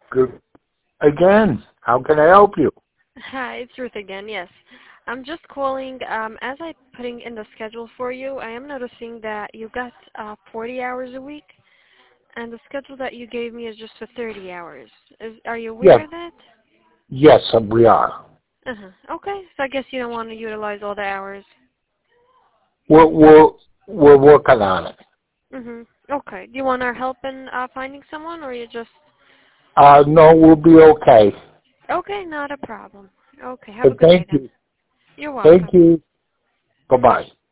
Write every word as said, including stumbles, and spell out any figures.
Good. Again, how can I help you? Hi, it's Ruth again. Yes. I'm just calling, um, as I'm putting in the schedule for you, I am noticing that you got uh, forty hours a week, and the schedule that you gave me is just for thirty hours. Is, are you aware Yes, of that? yes, we are. Uh-huh. Okay, so I guess you don't want to utilize all the hours. We're, we're, we're working on it. Mm-hmm. Okay. Do you want our help in uh, finding someone, or you just... Uh, no, we'll be okay. Okay, not a problem. Okay, have a But good day thank then. you. You're Thank welcome. you. Bye-bye.